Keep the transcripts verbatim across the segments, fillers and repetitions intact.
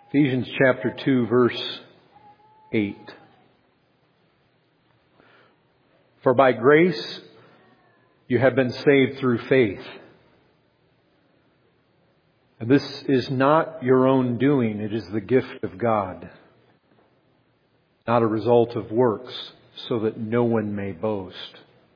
Ephesians chapter two, verse eight. For by grace you have been saved through faith. And this is not your own doing, it is the gift of God, not a result of works, so that no one may boast.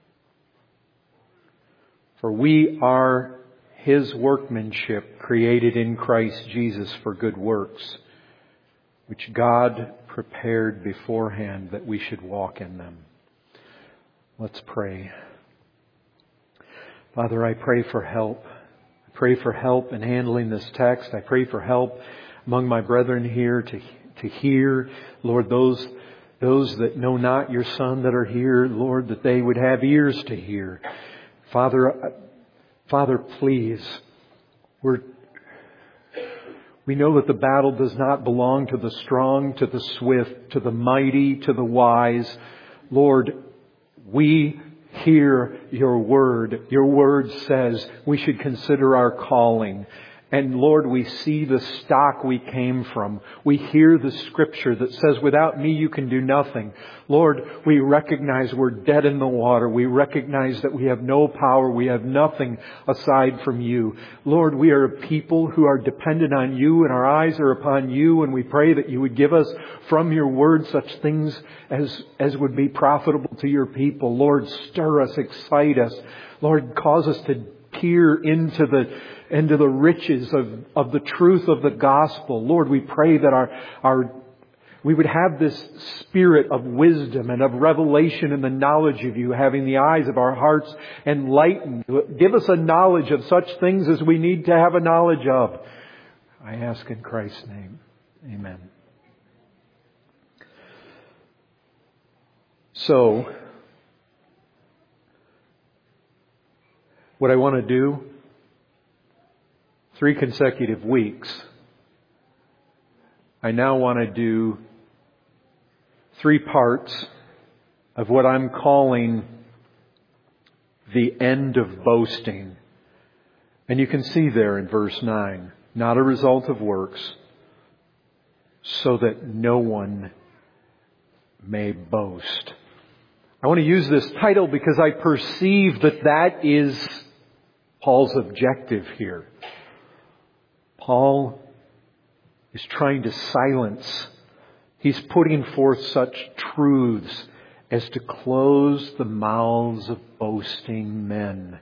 For we are His workmanship, created in Christ Jesus for good works, which God prepared beforehand that we should walk in them. Let's pray. Father, I pray for help. I pray for help in handling this text. I pray for help among my brethren here to, to hear, Lord, those, those that know not your Son that are here, Lord, that they would have ears to hear. Father, Father, please, we're We know that the battle does not belong to the strong, to the swift, to the mighty, to the wise. Lord, we hear your word. Your word says we should consider our calling. And Lord, we see the stock we came from. We hear the scripture that says, without me you can do nothing. Lord, we recognize we're dead in the water. We recognize that we have no power. We have nothing aside from you. Lord, we are a people who are dependent on you, and our eyes are upon you. And we pray that you would give us from your word such things as, as would be profitable to your people. Lord, stir us, excite us. Lord, cause us to peer into the into the riches of, of the truth of the gospel. Lord, we pray that our, our we would have this spirit of wisdom and of revelation in the knowledge of you, having the eyes of our hearts enlightened. Give us a knowledge of such things as we need to have a knowledge of. I ask in Christ's name. Amen. So, what I want to do, three consecutive weeks, I now want to do three parts of what I'm calling the end of boasting. And you can see there in verse nine, not a result of works, so that no one may boast. I want to use this title because I perceive that that is Paul's objective here. Paul is trying to silence. He's putting forth such truths as to close the mouths of boasting men.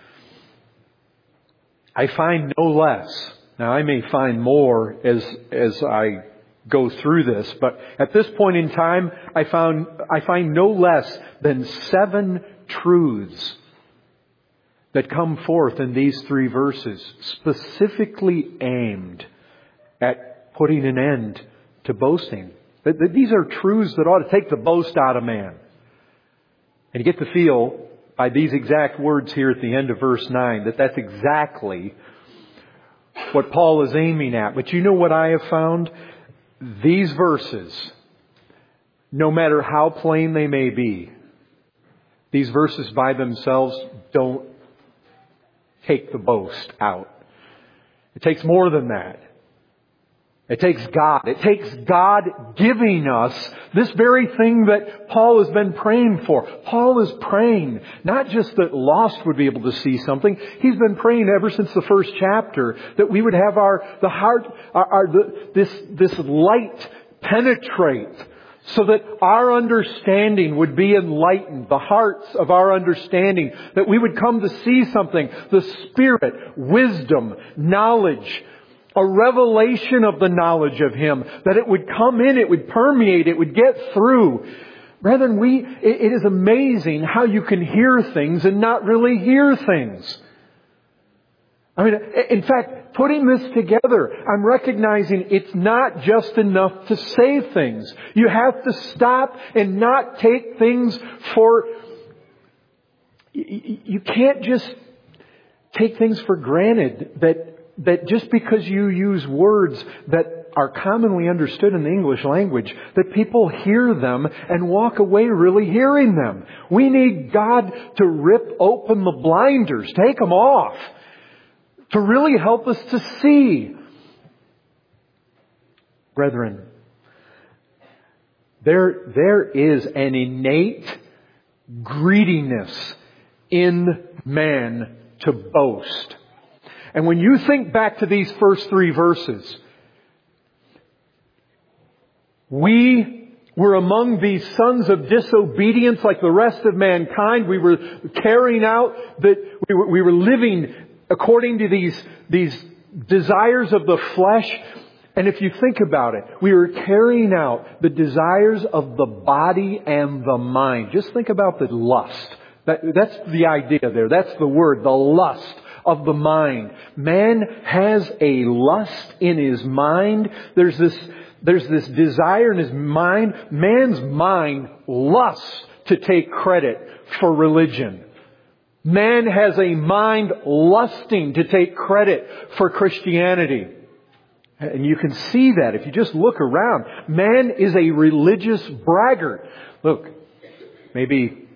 I find no less. Now, I may find more as as I go through this, but at this point in time, I found I find no less than seven truths that come forth in these three verses, specifically aimed at putting an end to boasting. These are truths that ought to take the boast out of man. And you get to feel by these exact words here at the end of verse nine that that's exactly what Paul is aiming at. But you know what I have found? These verses, no matter how plain they may be, these verses by themselves don't take the boast out. It takes more than that. It takes God. It takes God giving us this very thing that Paul has been praying for. Paul is praying not just that lost would be able to see something. He's been praying ever since the first chapter that we would have our the heart, our, our the, this this light penetrate, so that our understanding would be enlightened, the hearts of our understanding, that we would come to see something, the Spirit, wisdom, knowledge, a revelation of the knowledge of Him, that it would come in, it would permeate, it would get through. Brethren, we, it is amazing how you can hear things and not really hear things. I mean, in fact, putting this together, I'm recognizing it's not just enough to say things. You have to stop and not take things for... You can't just take things for granted that that just because you use words that are commonly understood in the English language, that people hear them and walk away really hearing them. We need God to rip open the blinders, take them off, to really help us to see. Brethren, there, there is an innate greediness in man to boast. And when you think back to these first three verses, we were among these sons of disobedience like the rest of mankind. We were carrying out that we were, we were living according to these, these desires of the flesh. And if you think about it, we were carrying out the desires of the body and the mind. Just think about the lust. That, that's the idea there. That's the word, the lust of the mind. Man has a lust in his mind. There's this, there's this desire in his mind. Man's mind lusts to take credit for religion. Man has a mind lusting to take credit for Christianity. And you can see that if you just look around. Man is a religious braggart. Look, maybe,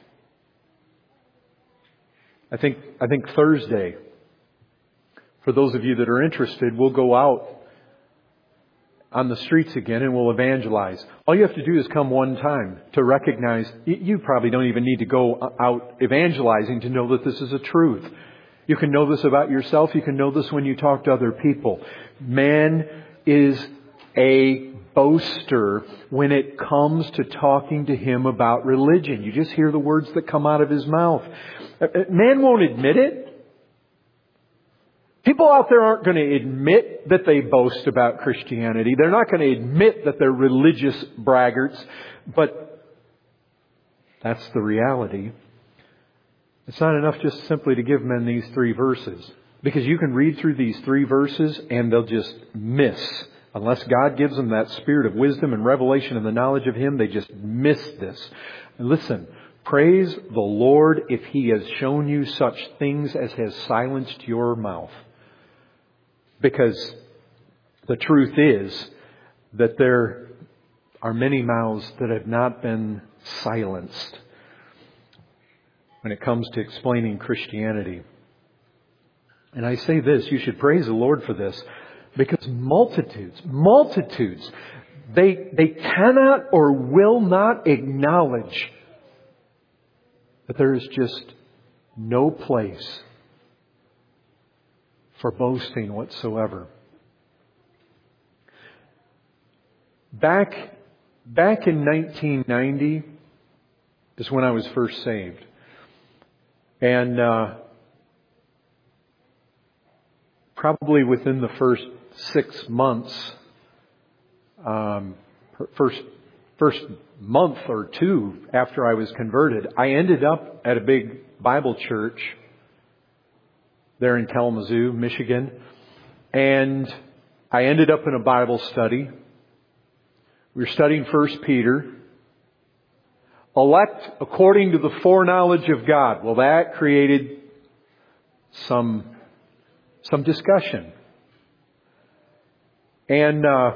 I think, I think Thursday, for those of you that are interested, we'll go out on the streets again and we'll evangelize. All you have to do is come one time to recognize, you probably don't even need to go out evangelizing to know that this is a truth. You can know this about yourself. You can know this when you talk to other people. Man is a boaster when it comes to talking to him about religion. You just hear the words that come out of his mouth. Man won't admit it. People out there aren't going to admit that they boast about Christianity. They're not going to admit that they're religious braggarts. But that's the reality. It's not enough just simply to give men these three verses. Because you can read through these three verses and they'll just miss. Unless God gives them that spirit of wisdom and revelation and the knowledge of Him, they just miss this. And listen, praise the Lord if He has shown you such things as has silenced your mouth. Because the truth is that there are many mouths that have not been silenced when it comes to explaining Christianity. And I say this, you should praise the Lord for this, because multitudes, multitudes, they, they cannot or will not acknowledge that there is just no place for boasting whatsoever. Back, back in nineteen ninety is when I was first saved. And uh, probably within the first six months, um, first first month or two after I was converted, I ended up at a big Bible church there in Kalamazoo, Michigan. And I ended up in a Bible study. We were studying First Peter. Elect according to the foreknowledge of God. Well, that created some some discussion. And uh,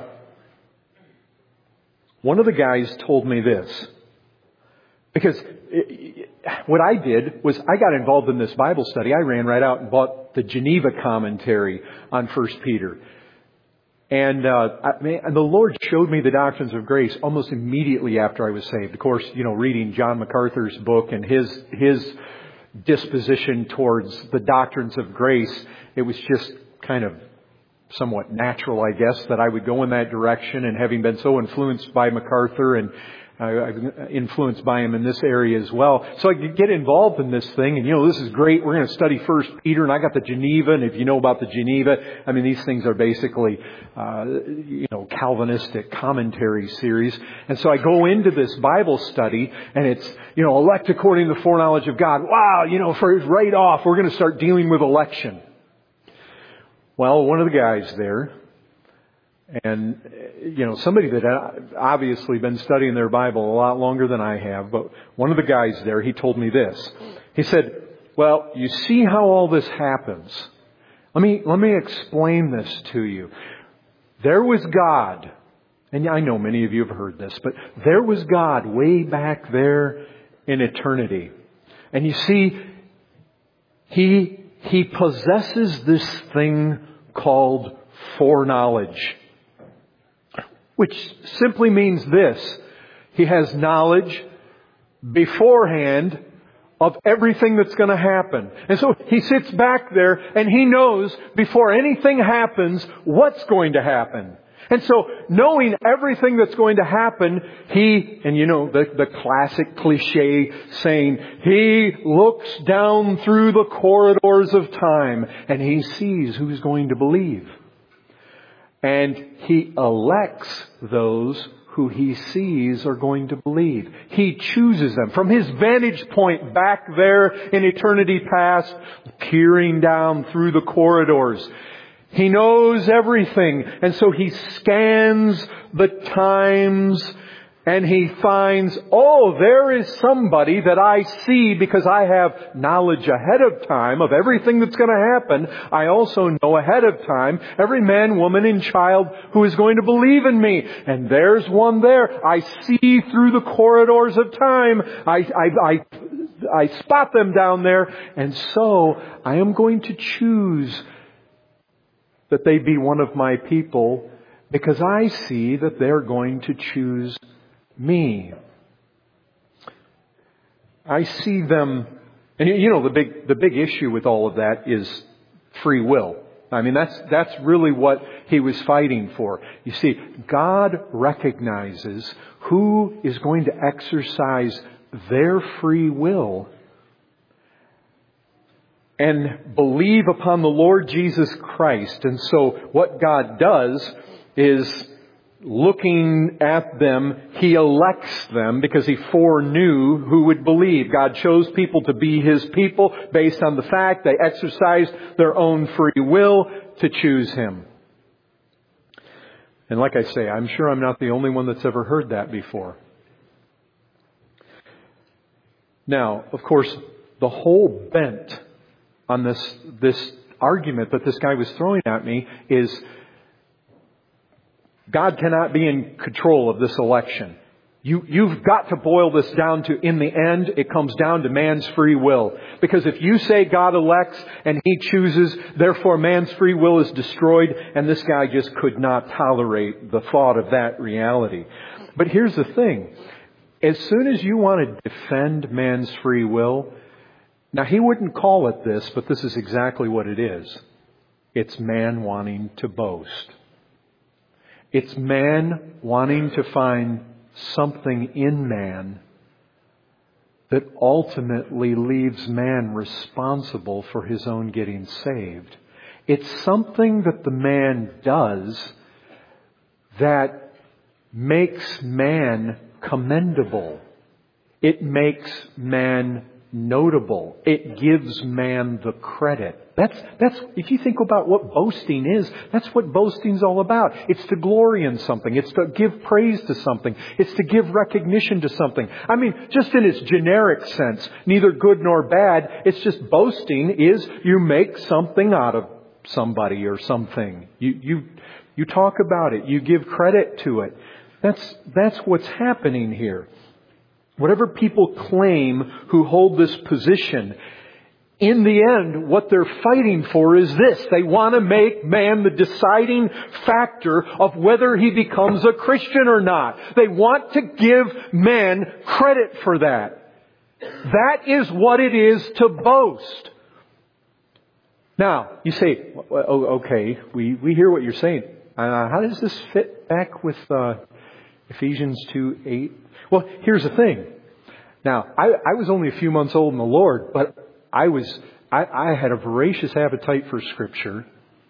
one of the guys told me this. Because it, what I did was I got involved in this Bible study. I ran right out and bought the Geneva commentary on First Peter. And, uh, I mean, and the Lord showed me the doctrines of grace almost immediately after I was saved. Of course, you know, reading John MacArthur's book and his, his disposition towards the doctrines of grace, it was just kind of somewhat natural, I guess, that I would go in that direction. And having been so influenced by MacArthur and uh, influenced by him in this area as well. So I could get involved in this thing. And, you know, this is great. We're going to study First Peter. And I got the Geneva. And if you know about the Geneva, I mean, these things are basically, uh, you know, Calvinistic commentary series. And so I go into this Bible study and it's, you know, elect according to the foreknowledge of God. Wow, you know, for right off, we're going to start dealing with election. Well, one of the guys there, and, you know, somebody that obviously been studying their Bible a lot longer than I have, but one of the guys there, he told me this. He said, well, you see how all this happens. Let me, let me explain this to you. There was God, and I know many of you have heard this, but there was God way back there in eternity. And you see, He, He possesses this thing called foreknowledge. which simply means this. He has knowledge beforehand of everything that's going to happen. And so he sits back there and he knows before anything happens what's going to happen. And so knowing everything that's going to happen, he, and you know, the, the classic cliche saying, he looks down through the corridors of time and he sees who's going to believe. And he elects those who he sees are going to believe. He chooses them. From his vantage point back there in eternity past, peering down through the corridors, he knows everything. And so he scans the times and he finds, oh, there is somebody that I see because I have knowledge ahead of time of everything that's going to happen. I also know ahead of time every man, woman, and child who is going to believe in me. And there's one there. I see through the corridors of time. I, I, I, I spot them down there. And so I am going to choose that they be one of my people because I see that they're going to choose me. I see them, and you know the big the big issue with all of that is free will. I mean that's that's really what he was fighting for. You see, God recognizes who is going to exercise their free will and believe upon the Lord Jesus Christ. And so what God does is, looking at them, He elects them because He foreknew who would believe. God chose people to be His people based on the fact they exercised their own free will to choose Him. And like I say, I'm sure I'm not the only one that's ever heard that before. Now, of course, the whole bent on this, this argument that this guy was throwing at me is God cannot be in control of this election. You, you've got to boil this down to, in the end, it comes down to man's free will. Because if you say God elects and He chooses, therefore man's free will is destroyed, and this guy just could not tolerate the thought of that reality. But here's the thing. As soon as you want to defend man's free will, now he wouldn't call it this, but this is exactly what it is. It's man wanting to boast. It's man wanting to find something in man that ultimately leaves man responsible for his own getting saved. It's something that the man does that makes man commendable. It makes man notable. It gives man the credit. That's, that's, if you think about what boasting is, that's what boasting's all about. It's to glory in something. It's to give praise to something. It's to give recognition to something. I mean, just in its generic sense, neither good nor bad. It's just boasting is you make something out of somebody or something. You, you, you talk about it. You give credit to it. That's, that's what's happening here. Whatever people claim who hold this position, in the end, what they're fighting for is this. They want to make man the deciding factor of whether he becomes a Christian or not. They want to give man credit for that. That is what it is to boast. Now, you say, oh, okay, we, we hear what you're saying. Uh, how does this fit back with uh, Ephesians two eight? Well, here's the thing. Now, I, I was only a few months old in the Lord, but I was I, I had a voracious appetite for Scripture.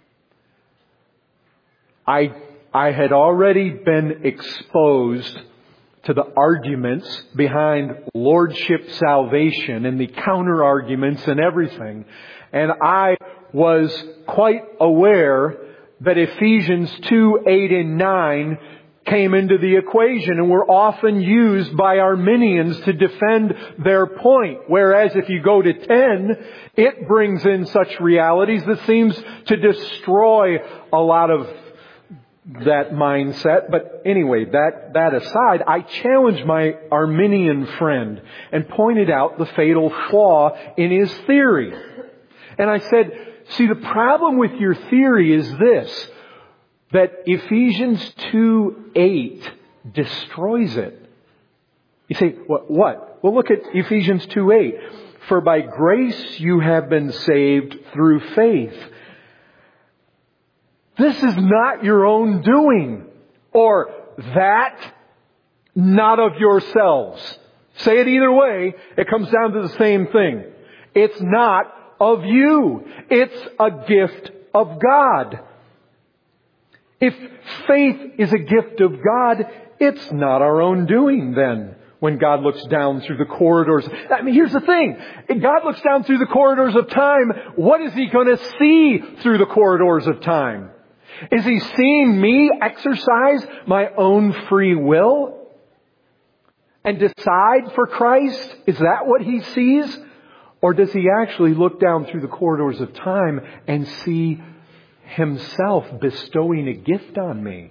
I I had already been exposed to the arguments behind lordship salvation and the counter arguments and everything, and I was quite aware that Ephesians two eight and nine came into the equation and were often used by Arminians to defend their point. Whereas if you go to ten, it brings in such realities that seems to destroy a lot of that mindset. But anyway, that, that aside, I challenged my Arminian friend and pointed out the fatal flaw in his theory. And I said, see, the problem with your theory is this. that Ephesians two eight destroys it. You say, what? what? Well, look at Ephesians two eight. For by grace you have been saved through faith. This is not your own doing. Or that, not of yourselves. Say it either way, it comes down to the same thing. It's not of you. It's a gift of God. If faith is a gift of God, it's not our own doing then. When God looks down through the corridors. I mean, here's the thing. If God looks down through the corridors of time, what is He going to see through the corridors of time? Is He seeing me exercise my own free will and decide for Christ? Is that what He sees? Or does He actually look down through the corridors of time and see Himself bestowing a gift on me?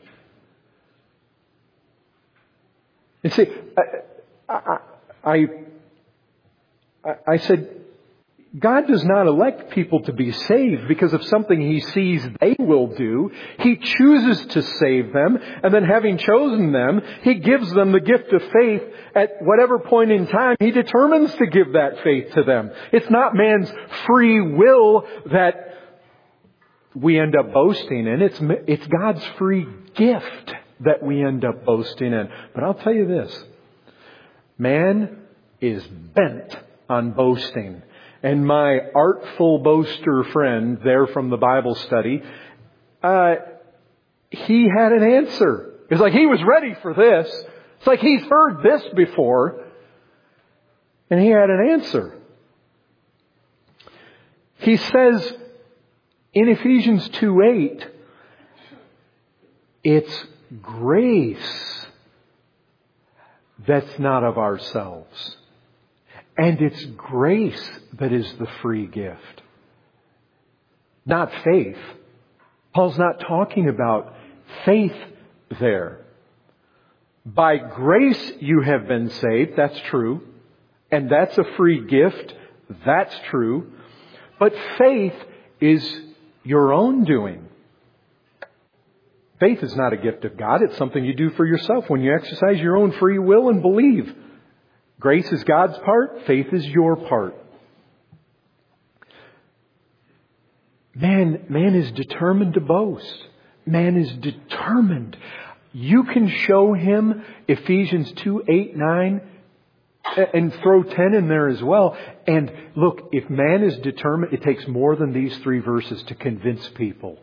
You see, I, I, I, I said, God does not elect people to be saved because of something He sees they will do. He chooses to save them, and then having chosen them, He gives them the gift of faith at whatever point in time He determines to give that faith to them. It's not man's free will that we end up boasting in. It's, it's God's free gift that we end up boasting in. But I'll tell you this. Man is bent on boasting. And my artful boaster friend there from the Bible study, uh, he had an answer. It's like he was ready for this. It's like he's heard this before. And he had an answer. He says in Ephesians two eight, it's grace that's not of ourselves. And it's grace that is the free gift. Not faith. Paul's not talking about faith there. By grace you have been saved. That's true. And that's a free gift. That's true. But faith is your own doing. Faith is not a gift of God. It's something you do for yourself when you exercise your own free will and believe. Grace is God's part. Faith is your part. Man, man is determined to boast. Man is determined. You can show him Ephesians two, eight, nine, and throw ten in there as well. And look, if man is determined, it takes more than these three verses to convince people.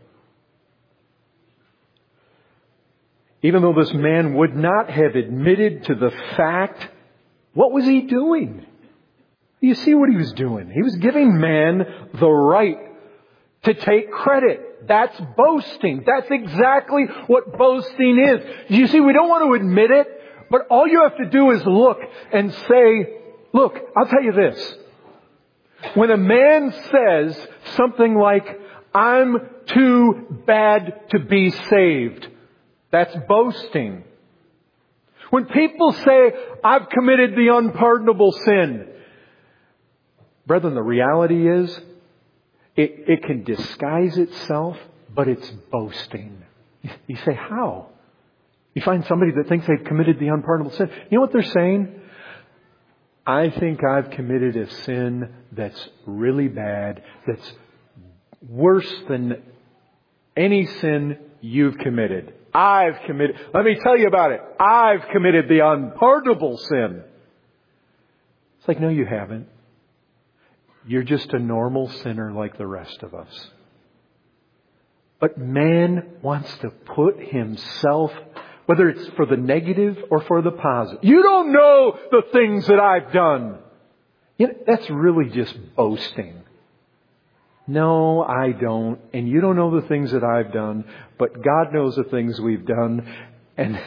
Even though this man would not have admitted to the fact, what was he doing? You see what he was doing. He was giving man the right to take credit. That's boasting. That's exactly what boasting is. You see, we don't want to admit it, but all you have to do is look and say, look, I'll tell you this. When a man says something like, I'm too bad to be saved, that's boasting. When people say, I've committed the unpardonable sin, brethren, the reality is, it, it can disguise itself, but it's boasting. You say, how? You find somebody that thinks they've committed the unpardonable sin. You know what they're saying? I think I've committed a sin that's really bad, that's worse than any sin you've committed. I've committed, let me tell you about it. I've committed the unpardonable sin. It's like, no, you haven't. You're just a normal sinner like the rest of us. But man wants to put himself, whether it's for the negative or for the positive. You don't know the things that I've done. You know, that's really just boasting. No, I don't. And you don't know the things that I've done, but God knows the things we've done. And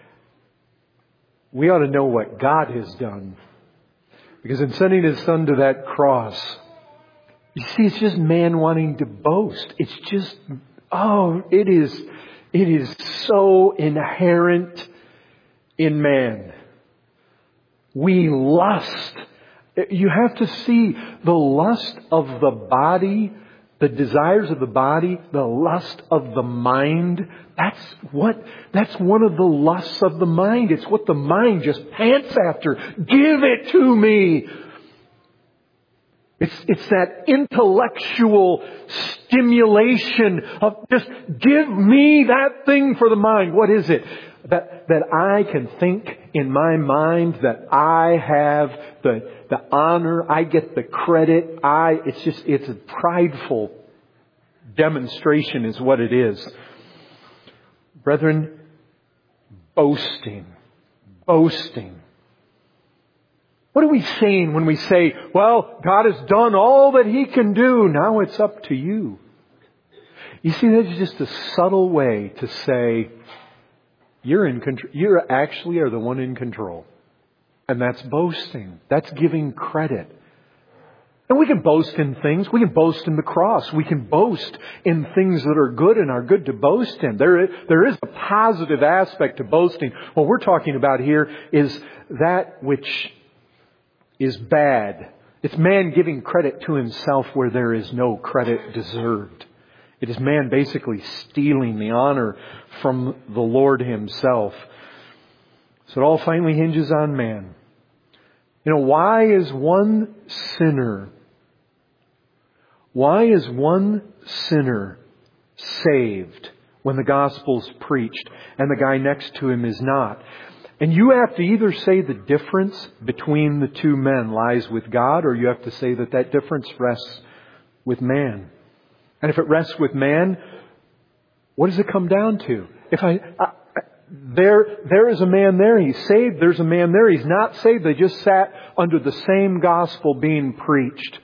we ought to know what God has done. Because in sending His Son to that cross, you see, it's just man wanting to boast. It's just, oh, it is, it is so inherent in man. We lust. You have to see the lust of the body The desires of the body, the lust of the mind, that's what, that's one of the lusts of the mind. It's what the mind just pants after. Give it to me. It's, it's that intellectual stimulation of just give me that thing for the mind. What is it? That, that I can think in my mind that I have the, the honor, I get the credit, I, it's just, it's a prideful demonstration is what it is. Brethren, boasting, boasting. What are we saying when we say, well, God has done all that He can do, now it's up to you? You see, that's just a subtle way to say, You're in control. You actually are the one in control. And that's boasting. That's giving credit. And we can boast in things. We can boast in the cross. We can boast in things that are good and are good to boast in. There is, there is a positive aspect to boasting. What we're talking about here is that which is bad. It's man giving credit to himself where there is no credit deserved. It is man basically stealing the honor from the Lord Himself. So it all finally hinges on man. You know, why is one sinner, why is one sinner saved when the gospel's preached and the guy next to him is not? And you have to either say the difference between the two men lies with God, or you have to say that that difference rests with man. And if it rests with man, what does it come down to? If I, I there, there is a man there, he's saved. There's a man there, he's not saved. They just sat under the same gospel being preached.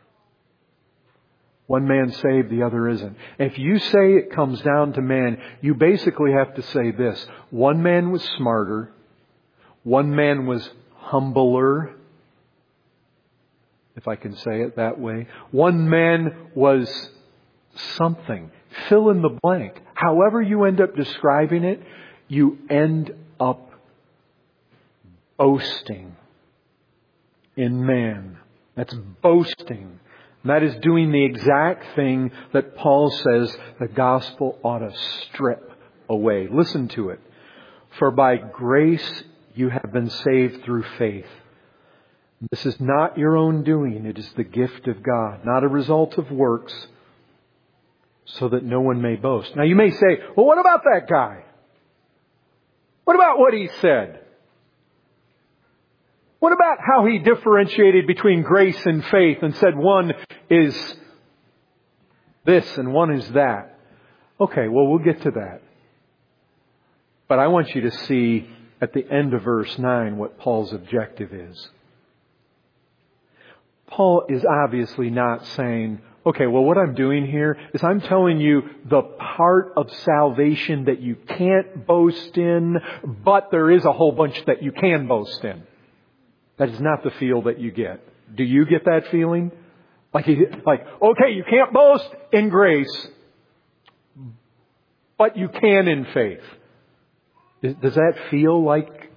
One man saved, the other isn't. If you say it comes down to man, you basically have to say this. One man was smarter. One man was humbler, if I can say it that way. One man was something. Fill in the blank. However you end up describing it, you end up boasting in man. That's boasting. And that is doing the exact thing that Paul says the gospel ought to strip away. Listen to it. For by grace you have been saved through faith. This is not your own doing. It is the gift of God, not a result of works, so that no one may boast. Now you may say, well, what about that guy? What about what he said? What about how he differentiated between grace and faith and said one is this and one is that? Okay, well, we'll get to that. But I want you to see at the end of verse nine what Paul's objective is. Paul is obviously not saying, okay, well, what I'm doing here is I'm telling you the part of salvation that you can't boast in, but there is a whole bunch that you can boast in. That is not the feel that you get. Do you get that feeling? Like, like, okay, you can't boast in grace, but you can in faith. Does that feel like?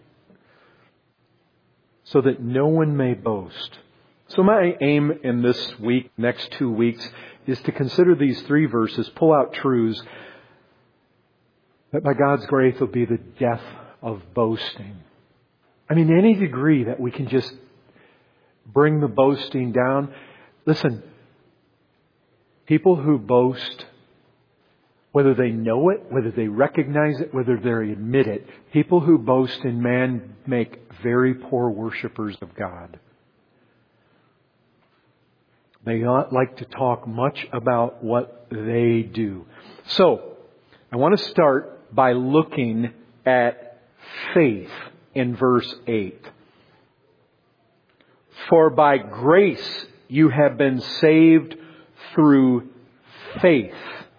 So that no one may boast. So my aim in this week, next two weeks, is to consider these three verses, pull out truths that by God's grace will be the death of boasting. I mean, any degree that we can just bring the boasting down. Listen, people who boast, whether they know it, whether they recognize it, whether they admit it, people who boast in man make very poor worshipers of God. They don't like to talk much about what they do. So, I want to start by looking at faith in verse eight. For by grace you have been saved through faith.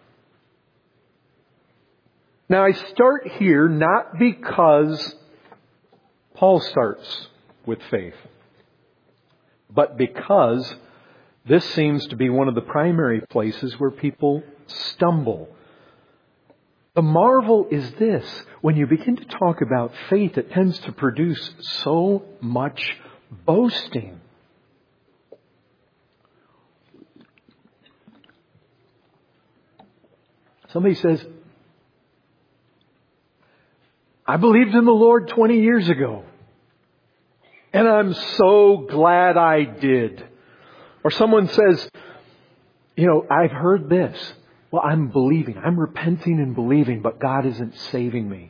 Now I start here not because Paul starts with faith, but because this seems to be one of the primary places where people stumble. The marvel is this. When you begin to talk about faith, it tends to produce so much boasting. Somebody says, I believed in the Lord twenty years ago. And I'm so glad I did. Or someone says, you know, I've heard this. Well, I'm believing. I'm repenting and believing, but God isn't saving me.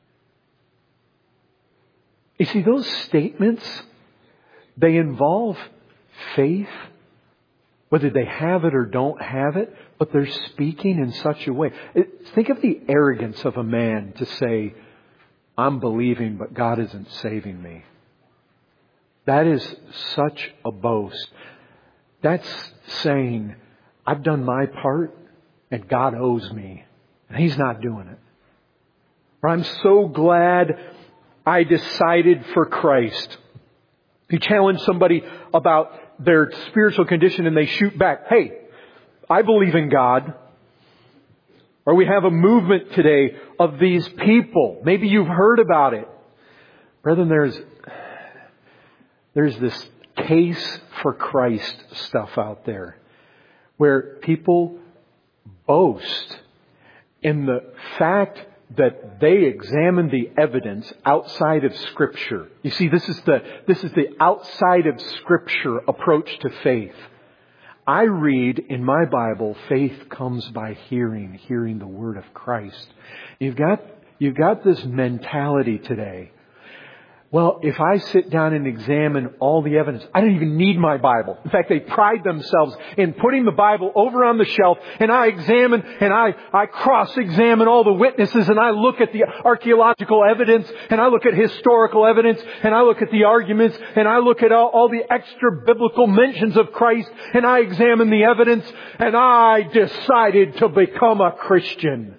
You see, those statements, they involve faith, whether they have it or don't have it, but they're speaking in such a way. Think of the arrogance of a man to say, I'm believing, but God isn't saving me. That is such a boast. That's saying, I've done my part and God owes me. And He's not doing it. Or I'm so glad I decided for Christ. You challenge somebody about their spiritual condition and they shoot back, hey, I believe in God. Or we have a movement today of these people. Maybe you've heard about it. Brethren, there's, there's this case for Christ stuff out there where people boast in the fact that they examine the evidence outside of Scripture. You see, this is the, this is the outside of Scripture approach to faith. I read in my Bible, faith comes by hearing, hearing the Word of Christ. You've got, you've got this mentality today. Well, if I sit down and examine all the evidence, I don't even need my Bible. In fact, they pride themselves in putting the Bible over on the shelf, and I examine and I, I cross-examine all the witnesses, and I look at the archaeological evidence, and I look at historical evidence, and I look at the arguments, and I look at all, all the extra biblical mentions of Christ, and I examine the evidence, and I decided to become a Christian.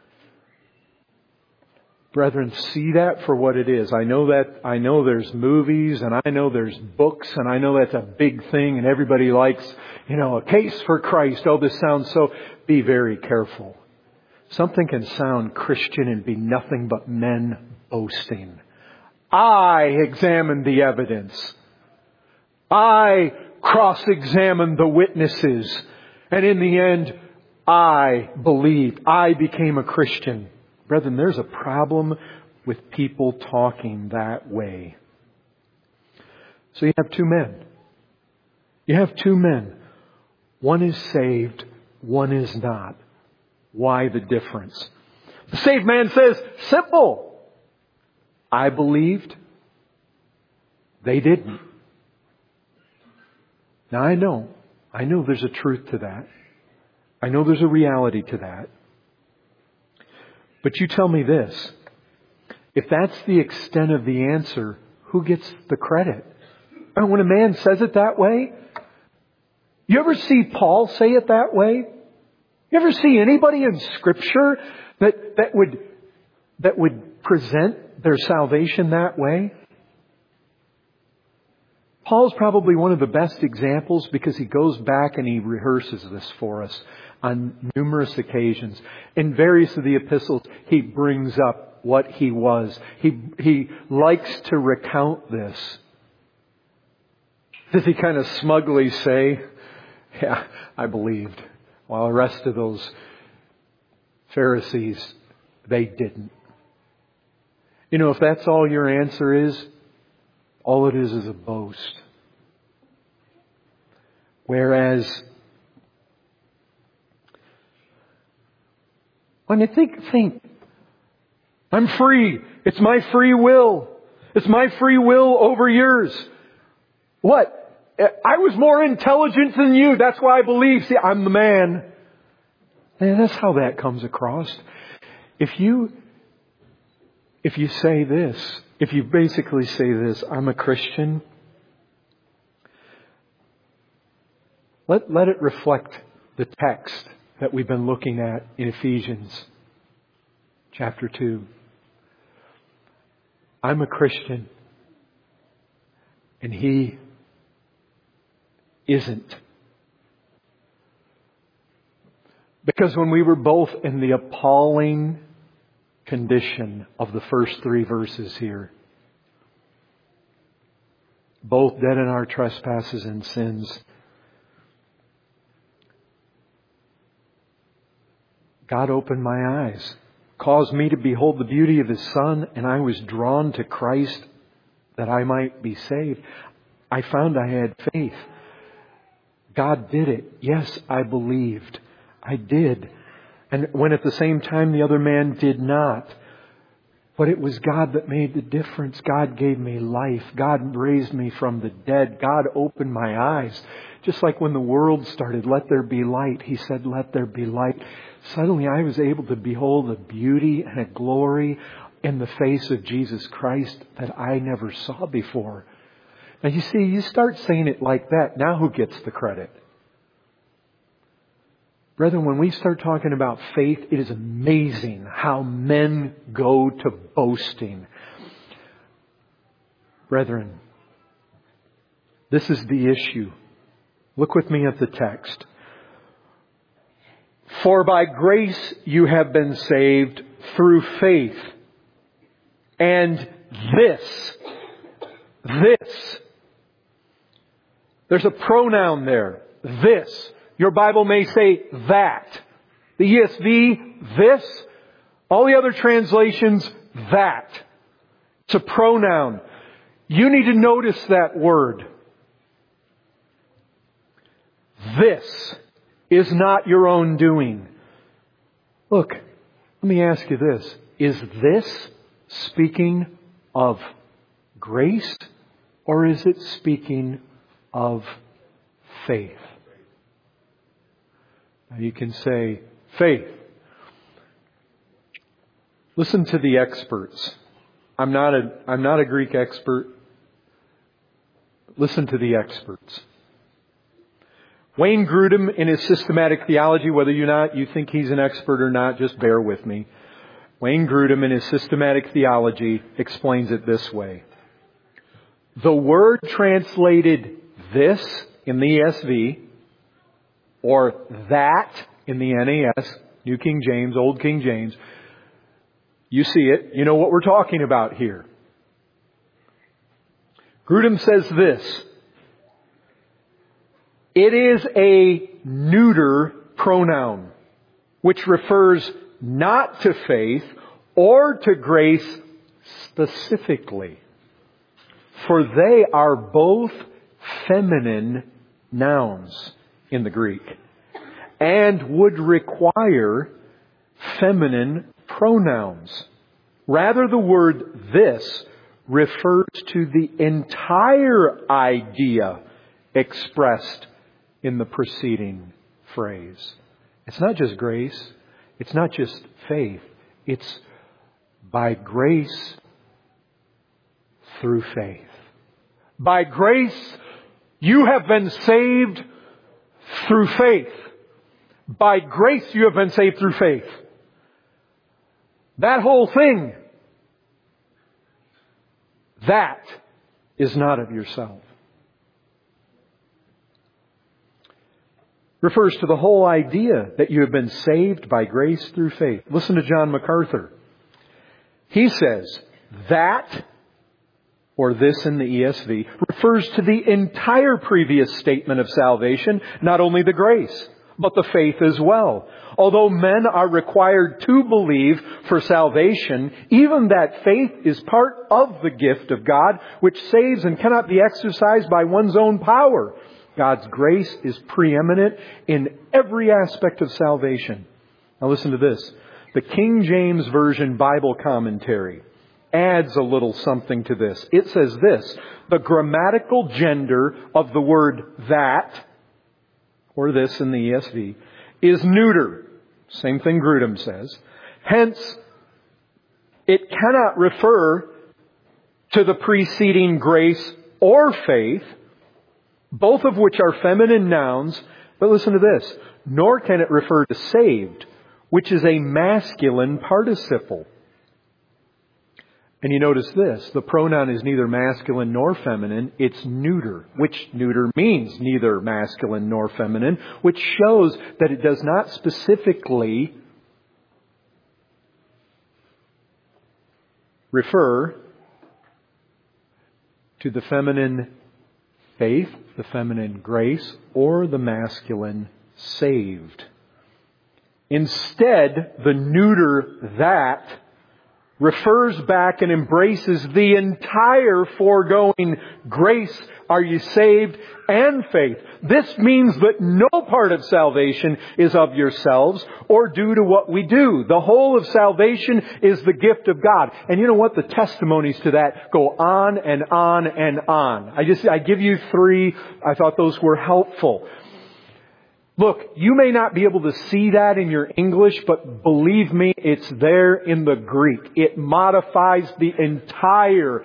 Brethren, see that for what it is. I know that, I know there's movies and I know there's books and I know that's a big thing and everybody likes, you know, a case for Christ. Oh, this sounds so, be very careful. Something can sound Christian and be nothing but men boasting. I examined the evidence. I cross-examined the witnesses. And in the end, I believed. I became a Christian. Brethren, there's a problem with people talking that way. So you have two men. You have two men. One is saved, one is not. Why the difference? The saved man says, simple. I believed. They didn't. Now I know. I know there's a truth to that. I know there's a reality to that. But you tell me this. If that's the extent of the answer, who gets the credit? I mean, when a man says it that way, you ever see Paul say it that way? You ever see anybody in Scripture that, that would, that would present their salvation that way? Paul's probably one of the best examples because he goes back and he rehearses this for us on numerous occasions. In various of the epistles, he brings up what he was. He, he likes to recount this. Does he kind of smugly say, yeah, I believed, while the rest of those Pharisees, they didn't. You know, if that's all your answer is, all it is is a boast. Whereas, when you think, think, I'm free. It's my free will. It's my free will over yours. What? I was more intelligent than you. That's why I believe. See, I'm the man. And that's how that comes across. If you, if you say this, if you basically say this, I'm a Christian, let, let it reflect the text that we've been looking at in Ephesians chapter two. I'm a Christian and he isn't. Because when we were both in the appalling condition of the first three verses here, both dead in our trespasses and sins, God opened my eyes, caused me to behold the beauty of His Son, and I was drawn to Christ that I might be saved. I found I had faith. God did it. Yes, I believed. I did. And when at the same time the other man did not. But it was God that made the difference. God gave me life. God raised me from the dead. God opened my eyes. Just like when the world started, let there be light. He said, let there be light. Suddenly I was able to behold a beauty and a glory in the face of Jesus Christ that I never saw before. Now you see, you start saying it like that. Now who gets the credit? Brethren, when we start talking about faith, it is amazing how men go to boasting. Brethren, this is the issue. Look with me at the text. For by grace you have been saved through faith. And this, this, there's a pronoun there. This. Your Bible may say that. The E S V, this. All the other translations, that. It's a pronoun. You need to notice that word. This is not your own doing. Look, let me ask you this. Is this speaking of grace, or is it speaking of faith? Now you can say faith. Listen to the experts. I'm not a, I'm not a Greek expert. Listen to the experts. Wayne Grudem, in his systematic theology, whether you not you think he's an expert or not, just bear with me. Wayne Grudem, in his systematic theology, explains it this way. The word translated this in the E S V, or that in the N A S, New King James, Old King James, you see it. You know what we're talking about here. Grudem says this. It is a neuter pronoun, which refers not to faith or to grace specifically. For they are both feminine nouns in the Greek and would require feminine pronouns. Rather, the word this refers to the entire idea expressed in the preceding phrase. It's not just grace. It's not just faith. It's by grace through faith. By grace, you have been saved through faith. By grace, you have been saved through faith. That whole thing, that is not of yourself. Refers to the whole idea that you have been saved by grace through faith. Listen to John MacArthur. He says, that, or this in the E S V, refers to the entire previous statement of salvation, not only the grace, but the faith as well. Although men are required to believe for salvation, even that faith is part of the gift of God, which saves and cannot be exercised by one's own power. God's grace is preeminent in every aspect of salvation. Now listen to this. The King James Version Bible Commentary adds a little something to this. It says this, the grammatical gender of the word that, or this in the E S V, is neuter. Same thing Grudem says. Hence, it cannot refer to the preceding grace or faith, both of which are feminine nouns. But listen to this. Nor can it refer to saved, which is a masculine participle. And you notice this. The pronoun is neither masculine nor feminine. It's neuter, which neuter means neither masculine nor feminine, which shows that it does not specifically refer to the feminine faith, the feminine grace, or the masculine saved. Instead, the neuter that refers back and embraces the entire foregoing grace, are you saved, and faith. This means that no part of salvation is of yourselves or due to what we do. The whole of salvation is the gift of God. And you know what? The testimonies to that go on and on and on. I just, I give you three. I thought those were helpful. Look, you may not be able to see that in your English, but believe me, it's there in the Greek. It modifies the entire.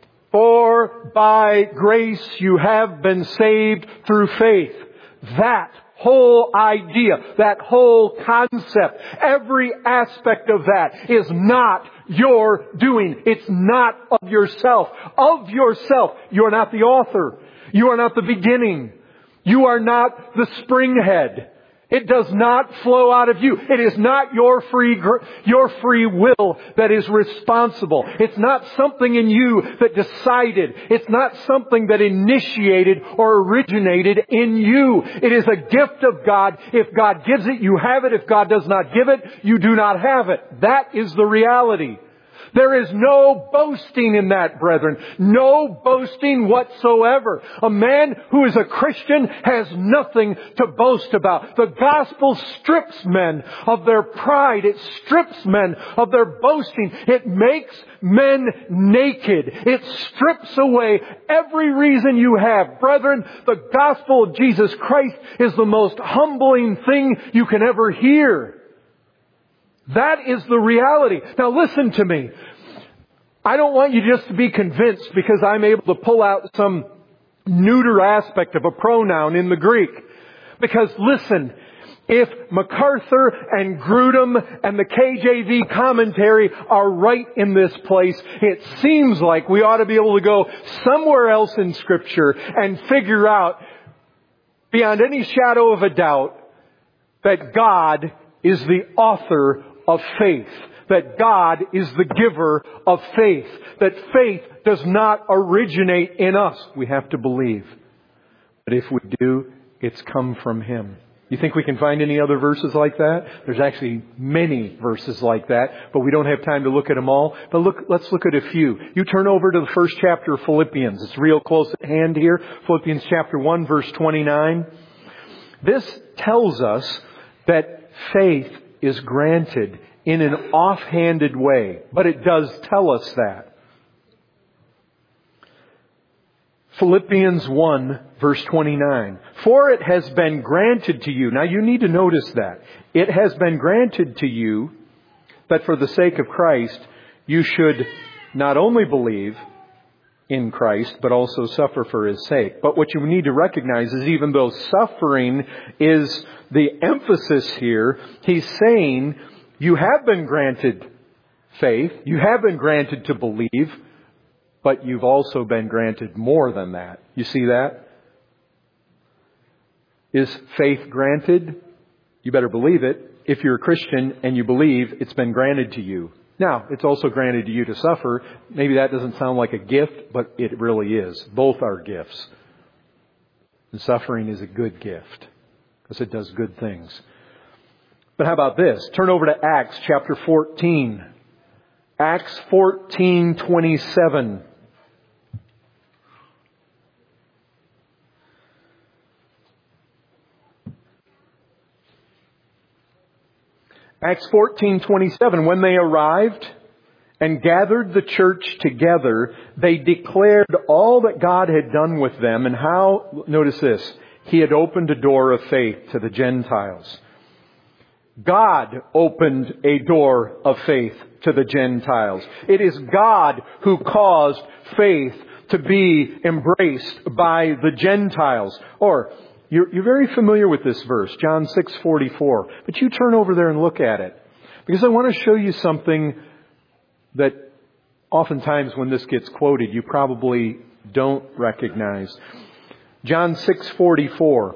For by grace you have been saved through faith. That whole idea, that whole concept, every aspect of that is not your doing. It's not of yourself. Of yourself. You are not the author. You are not the beginning. You are not the springhead. It does not flow out of you. It is not your free, your free will that is responsible. It's not something in you that decided. It's not something that initiated or originated in you. It is a gift of God. If God gives it, you have it. If God does not give it, you do not have it. That is the reality. There is no boasting in that, brethren. No boasting whatsoever. A man who is a Christian has nothing to boast about. The gospel strips men of their pride. It strips men of their boasting. It makes men naked. It strips away every reason you have. Brethren, the gospel of Jesus Christ is the most humbling thing you can ever hear. That is the reality. Now listen to me. I don't want you just to be convinced because I'm able to pull out some neuter aspect of a pronoun in the Greek. Because listen, if MacArthur and Grudem and the K J V commentary are right in this place, it seems like we ought to be able to go somewhere else in Scripture and figure out beyond any shadow of a doubt that God is the author of faith. That God is the giver of faith. That faith does not originate in us. We have to believe. But if we do, it's come from Him. You think we can find any other verses like that? There's actually many verses like that, but we don't have time to look at them all. But look, let's look at a few. You turn over to the first chapter of Philippians. It's real close at hand here. Philippians chapter one, verse twenty-nine. This tells us that faith is granted in an offhanded way, but it does tell us that. Philippians one, verse twenty-nine. For it has been granted to you. Now you need to notice that. It has been granted to you that for the sake of Christ, you should not only believe in Christ, but also suffer for His sake. But what you need to recognize is even though suffering is the emphasis here, He's saying you have been granted faith, you have been granted to believe, but you've also been granted more than that. You see that? Is faith granted? You better believe it. If you're a Christian and you believe, it's been granted to you. Now, it's also granted to you to suffer. Maybe that doesn't sound like a gift, but it really is. Both are gifts. And suffering is a good gift because it does good things. But how about this? Turn over to Acts chapter fourteen. Acts fourteen twenty-seven. Acts fourteen twenty-seven. When they arrived and gathered the church together, they declared all that God had done with them and how, notice this, He had opened a door of faith to the Gentiles. God opened a door of faith to the Gentiles. It is God who caused faith to be embraced by the Gentiles. Or, you're, you're very familiar with this verse, John six forty-four. But you turn over there and look at it. Because I want to show you something that oftentimes when this gets quoted, you probably don't recognize. John six forty-four.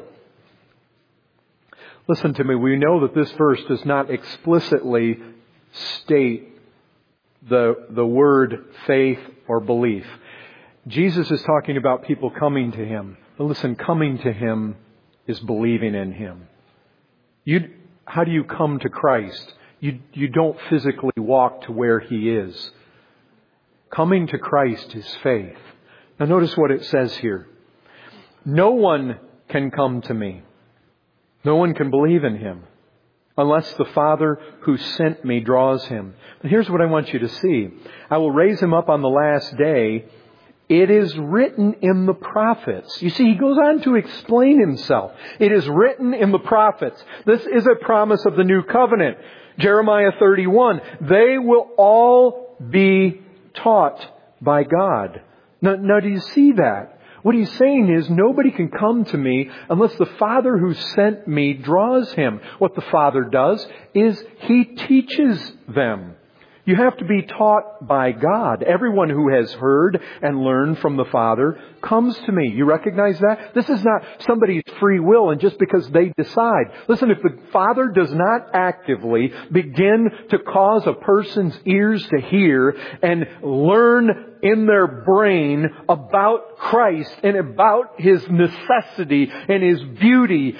Listen to me, we know that this verse does not explicitly state the, the word faith or belief. Jesus is talking about people coming to Him. But listen, coming to Him is believing in Him. You, how do you come to Christ? You, you don't physically walk to where He is. Coming to Christ is faith. Now notice what it says here. No one can come to me. No one can believe in Him unless the Father who sent me draws him. But here's what I want you to see. I will raise him up on the last day. It is written in the prophets. You see, he goes on to explain himself. It is written in the prophets. This is a promise of the new covenant. Jeremiah thirty-one. They will all be taught by God. Now, now do you see that? What he's saying is nobody can come to me unless the Father who sent me draws him. What the Father does is He teaches them. You have to be taught by God. Everyone who has heard and learned from the Father comes to me. You recognize that? This is not somebody's free will and just because they decide. Listen, if the Father does not actively begin to cause a person's ears to hear and learn in their brain about Christ and about His necessity and His beauty,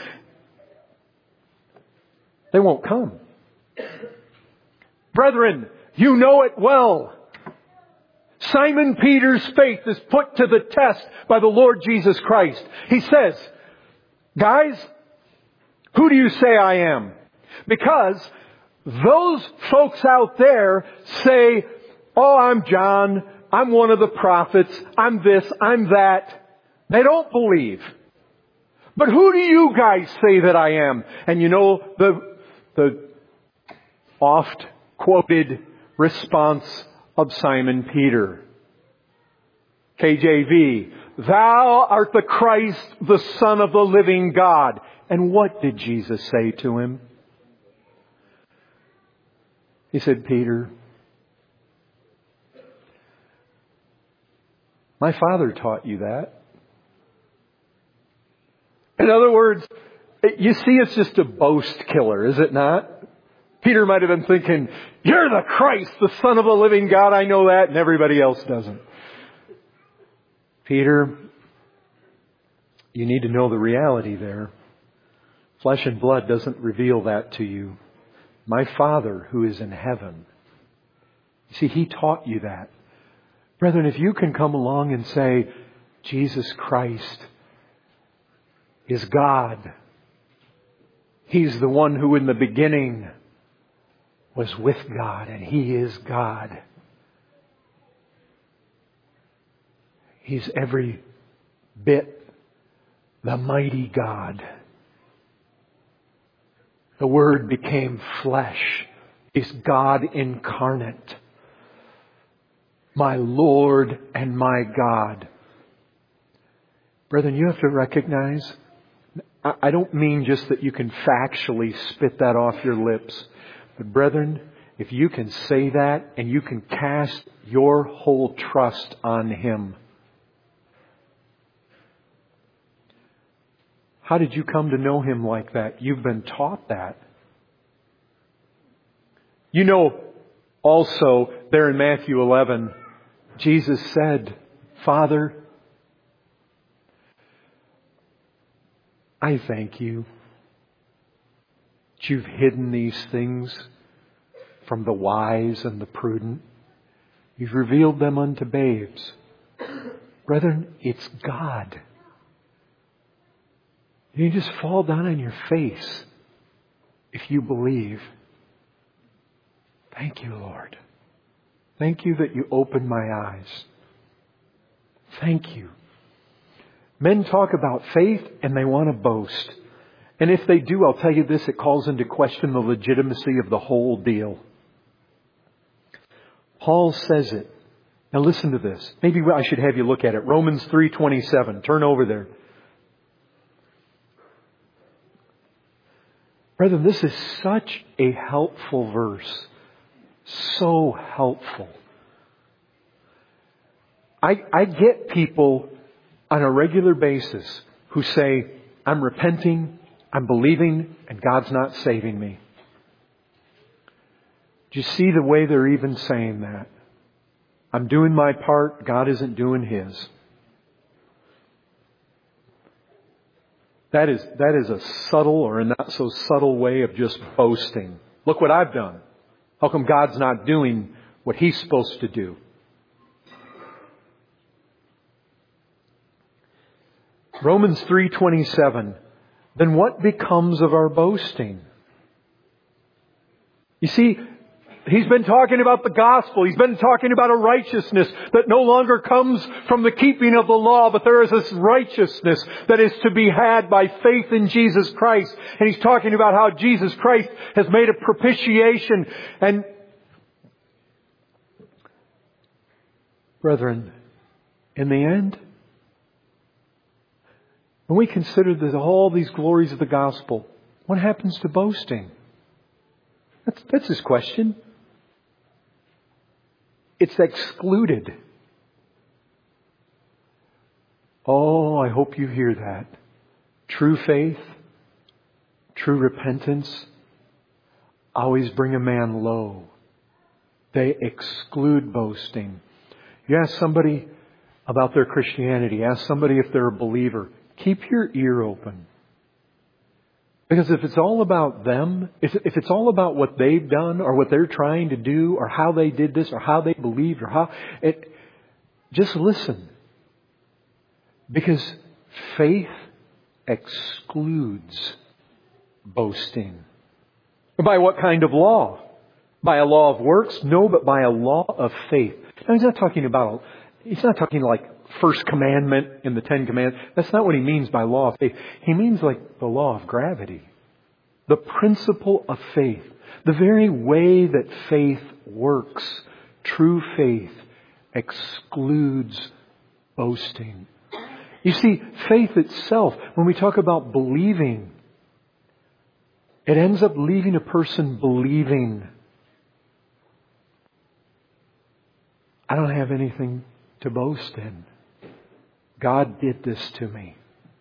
they won't come. Brethren, you know it well. Simon Peter's faith is put to the test by the Lord Jesus Christ. He says, guys, who do you say I am? Because those folks out there say, oh, I'm John. I'm one of the prophets. I'm this. I'm that. They don't believe. But who do you guys say that I am? And you know the, the oft quoted response of Simon Peter. K J V. Thou art the Christ, the Son of the living God. And what did Jesus say to him? He said, Peter, my Father taught you that. In other words, you see, it's just a boast killer, is it not? Peter might have been thinking, you're the Christ, the Son of the living God. I know that, and everybody else doesn't. Peter, you need to know the reality there. Flesh and blood doesn't reveal that to you. My Father who is in heaven. See, He taught you that. Brethren, if you can come along and say, Jesus Christ is God. He's the one who in the beginning was with God, and He is God. He's every bit the mighty God. The Word became flesh. He's God incarnate. My Lord and my God. Brethren, you have to recognize, I don't mean just that you can factually spit that off your lips. But brethren, if you can say that and you can cast your whole trust on Him. How did you come to know Him like that? You've been taught that. You know, also, there in Matthew eleven, Jesus said, Father, I thank You that You've hidden these things from the wise and the prudent. You've revealed them unto babes. Brethren, it's God. You just fall down on your face if you believe. Thank You, Lord. Thank You that You opened my eyes. Thank You. Men talk about faith and they want to boast. And if they do, I'll tell you this, it calls into question the legitimacy of the whole deal. Paul says it. Now listen to this. Maybe I should have you look at it. Romans three twenty-seven. Turn over there. Brethren, this is such a helpful verse. So helpful. I, I get people on a regular basis who say, I'm repenting, I'm believing, and God's not saving me. Do you see the way they're even saying that? I'm doing my part, God isn't doing His. That is, that is a subtle or a not so subtle way of just boasting. Look what I've done. How come God's not doing what He's supposed to do? Romans three twenty-seven. Then what becomes of our boasting? You see, he's been talking about the gospel. He's been talking about a righteousness that no longer comes from the keeping of the law, but there is this righteousness that is to be had by faith in Jesus Christ. And he's talking about how Jesus Christ has made a propitiation. And brethren, in the end, when we consider that all these glories of the gospel, what happens to boasting? That's, that's his question. It's excluded. Oh, I hope you hear that. True faith, true repentance, always bring a man low. They exclude boasting. You ask somebody about their Christianity, ask somebody if they're a believer. Keep your ear open. Because if it's all about them, if, if it's all about what they've done or what they're trying to do or how they did this or how they believed or how... it, just listen. Because faith excludes boasting. By what kind of law? By a law of works? No, but by a law of faith. Now, he's not talking about... He's not talking like first commandment in the Ten Commandments. That's not what he means by law of faith. He means like the law of gravity. The principle of faith. The very way that faith works. True faith excludes boasting. You see, faith itself, when we talk about believing, it ends up leaving a person believing, I don't have anything to boast in. God did this to me.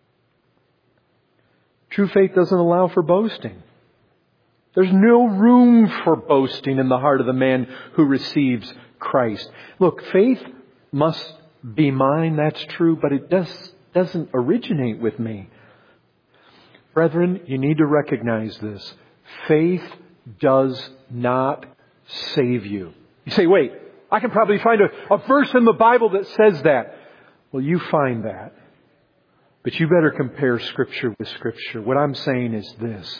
True faith doesn't allow for boasting. There's no room for boasting in the heart of the man who receives Christ. Look, faith must be mine, that's true, but it does, doesn't originate with me. Brethren, you need to recognize this. Faith does not save you. You say, wait, I can probably find a, a verse in the Bible that says that. Well, you find that. But you better compare Scripture with Scripture. What I'm saying is this.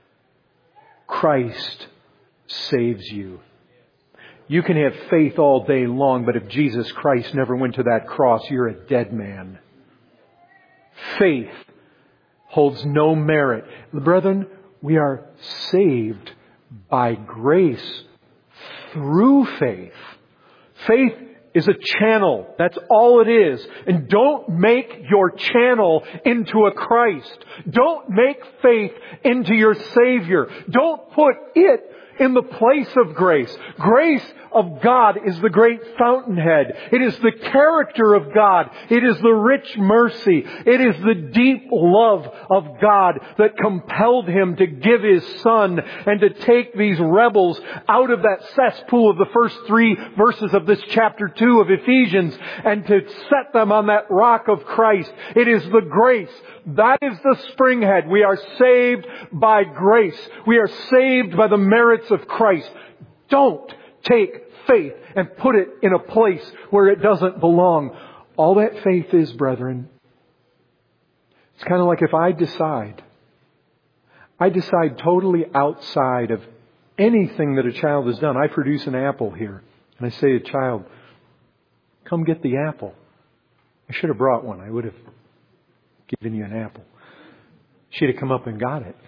Christ saves you. You can have faith all day long, but if Jesus Christ never went to that cross, you're a dead man. Faith holds no merit. Brethren, we are saved by grace through faith. Faith is a channel. That's all it is. And don't make your channel into a Christ. Don't make faith into your Savior. Don't put it in the place of grace. Grace of God is the great fountainhead. It is the character of God. It is the rich mercy. It is the deep love of God that compelled Him to give His Son and to take these rebels out of that cesspool of the first three verses of this chapter two of Ephesians and to set them on that rock of Christ. It is the grace. That is the springhead. We are saved by grace. We are saved by the merits of Christ. Don't take faith and put it in a place where it doesn't belong. All that faith is, brethren, it's kind of like if I decide, I decide totally outside of anything that a child has done. I produce an apple here, and I say to a child, come get the apple. I should have brought one. I would have given you an apple. She'd have come up and got it.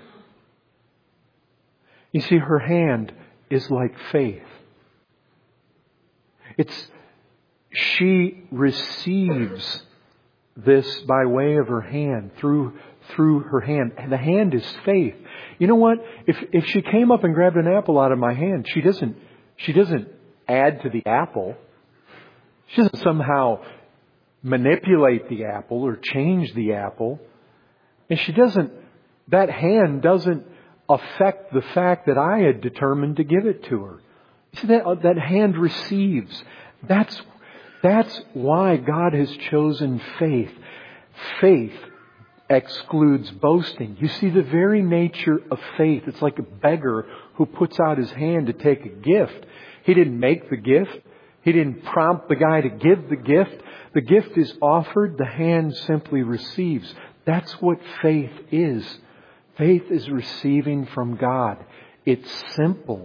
You see, her hand is like faith. It's, she receives this by way of her hand, through, through her hand. And the hand is faith. You know what? If, if she came up and grabbed an apple out of my hand, she doesn't, she doesn't add to the apple. She doesn't somehow manipulate the apple or change the apple. And she doesn't, that hand doesn't affect the fact that I had determined to give it to her. You see, that, that hand receives. That's, that's why God has chosen faith. Faith excludes boasting. You see the very nature of faith. It's like a beggar who puts out his hand to take a gift. He didn't make the gift. He didn't prompt the guy to give the gift. The gift is offered. The hand simply receives. That's what faith is. Faith is receiving from God. It's simple.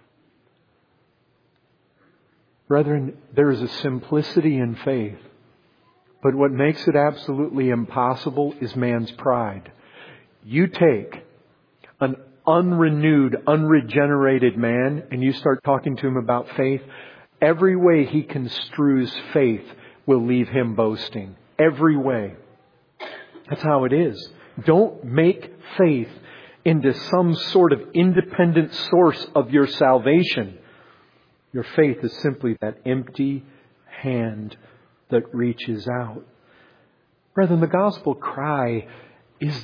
Brethren, there is a simplicity in faith. But what makes it absolutely impossible is man's pride. You take an unrenewed, unregenerated man and you start talking to him about faith, every way he construes faith will leave him boasting. Every way. That's how it is. Don't make faith into some sort of independent source of your salvation. Your faith is simply that empty hand that reaches out. Brethren, the gospel cry is,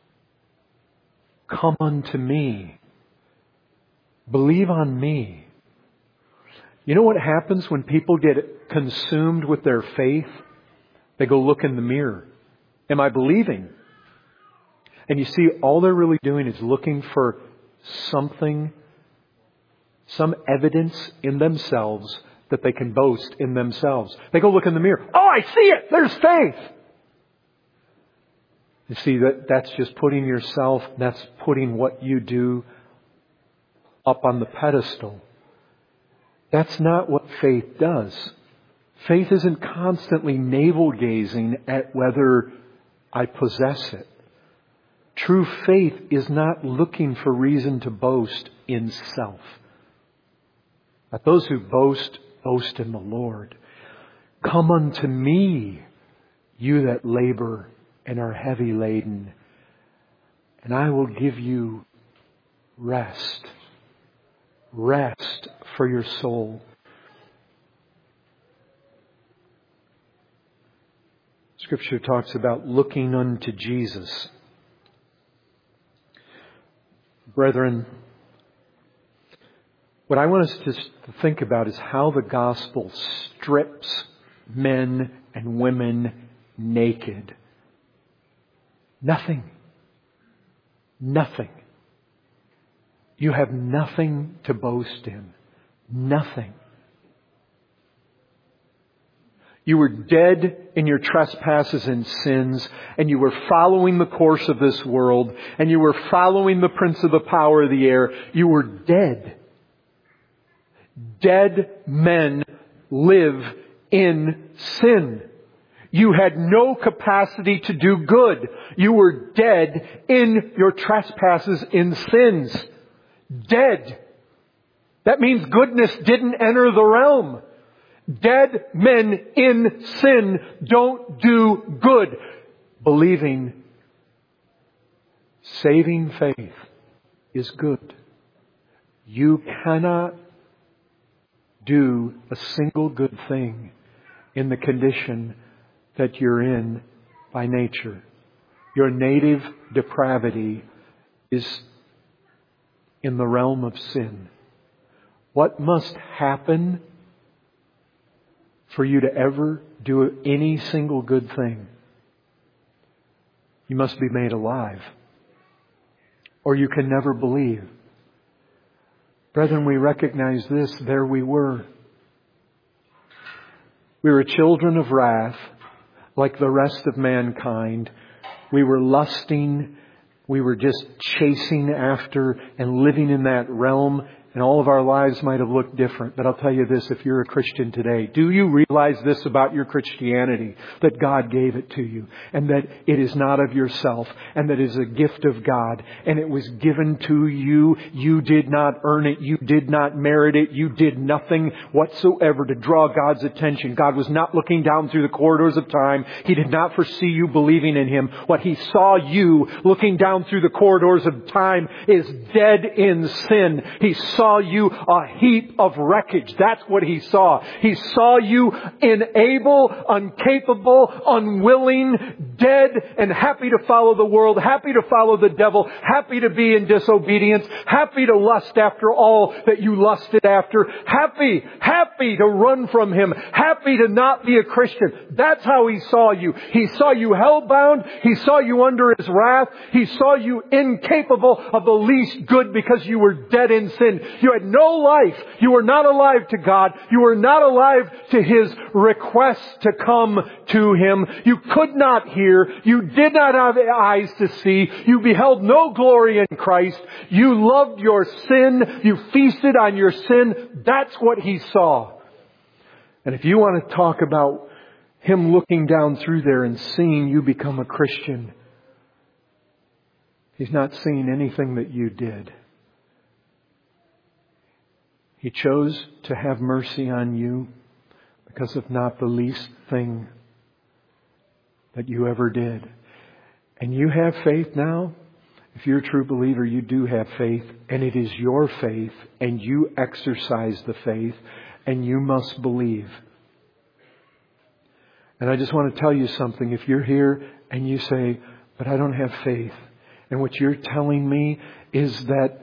come unto me. Believe on me. You know what happens when people get consumed with their faith? They go look in the mirror. Am I believing? And you see, all they're really doing is looking for something, some evidence in themselves that they can boast in themselves. They go look in the mirror. Oh, I see it! There's faith! You see, that that's just putting yourself, that's putting what you do up on the pedestal. That's not what faith does. Faith isn't constantly navel-gazing at whether I possess it. True faith is not looking for reason to boast in self. But those who boast, boast in the Lord. Come unto me, you that labor and are heavy laden, and I will give you rest. Rest for your soul. Scripture talks about looking unto Jesus. Brethren, what I want us to think about is how the gospel strips men and women naked. Nothing. Nothing. You have nothing to boast in. Nothing. You were dead in your trespasses and sins, and you were following the course of this world, and you were following the prince of the power of the air. You were dead. Dead men live in sin. You had no capacity to do good. You were dead in your trespasses and sins. Dead. That means goodness didn't enter the realm. Dead men in sin don't do good. Believing, saving faith is good. You cannot do a single good thing in the condition that you're in by nature. Your native depravity is in the realm of sin. What must happen for you to ever do any single good thing? You must be made alive, or you can never believe. Brethren, we recognize this. There we were. We were children of wrath, like the rest of mankind. We were lusting. We were just chasing after and living in that realm. And all of our lives might have looked different. But I'll tell you this, if you're a Christian today, do you realize this about your Christianity? That God gave it to you. And that it is not of yourself. And that it is a gift of God. And it was given to you. You did not earn it. You did not merit it. You did nothing whatsoever to draw God's attention. God was not looking down through the corridors of time. He did not foresee you believing in Him. What He saw you looking down through the corridors of time is dead in sin. He saw saw you a heap of wreckage. That's what He saw. He saw you unable, incapable, unwilling, dead and happy to follow the world, happy to follow the devil, happy to be in disobedience, happy to lust after all that you lusted after, happy, happy to run from Him, happy to not be a Christian. That's how He saw you. He saw you hell-bound. He saw you under His wrath. He saw you incapable of the least good because you were dead in sin. You had no life. You were not alive to God. You were not alive to His request to come to Him. You could not hear. You did not have eyes to see. You beheld no glory in Christ. You loved your sin. You feasted on your sin. That's what He saw. And if you want to talk about Him looking down through there and seeing you become a Christian, He's not seeing anything that you did. He chose to have mercy on you because of not the least thing that you ever did. And you have faith now. If you're a true believer, you do have faith, and it is your faith, and you exercise the faith, and you must believe. And I just want to tell you something. If you're here and you say, but I don't have faith, and what you're telling me is that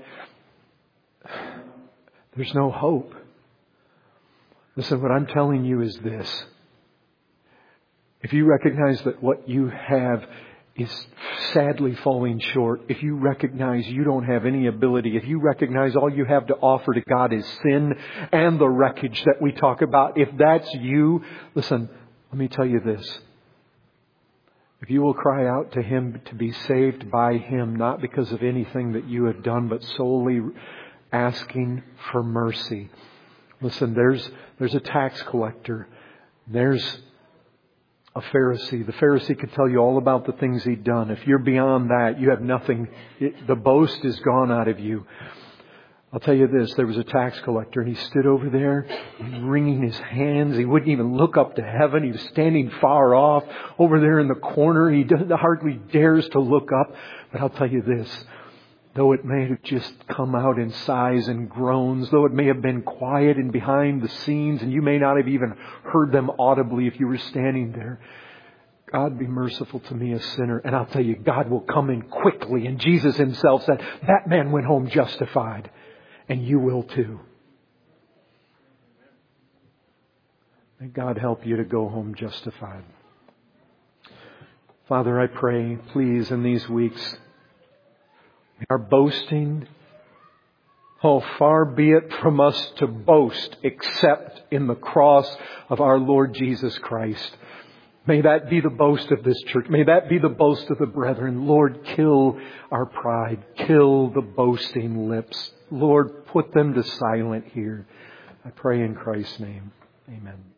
there's no hope. Listen, what I'm telling you is this. If you recognize that what you have is sadly falling short, if you recognize you don't have any ability, if you recognize all you have to offer to God is sin and the wreckage that we talk about, if that's you, listen, let me tell you this. If you will cry out to Him to be saved by Him, not because of anything that you have done, but solely asking for mercy. Listen, there's there's a tax collector. There's a Pharisee. The Pharisee could tell you all about the things he'd done. If you're beyond that, you have nothing. It, the boast is gone out of you. I'll tell you this, there was a tax collector and he stood over there wringing his hands. He wouldn't even look up to heaven. He was standing far off over there in the corner. He hardly dares to look up. But I'll tell you this, though it may have just come out in sighs and groans, though it may have been quiet and behind the scenes, and you may not have even heard them audibly if you were standing there, God be merciful to me, a sinner. And I'll tell you, God will come in quickly. And Jesus Himself said, that man went home justified. And you will too. May God help you to go home justified. Father, I pray, please, in these weeks, our boasting, oh, far be it from us to boast except in the cross of our Lord Jesus Christ. May that be the boast of this church. May that be the boast of the brethren. Lord, kill our pride. Kill the boasting lips. Lord, put them to silent here. I pray in Christ's name. Amen.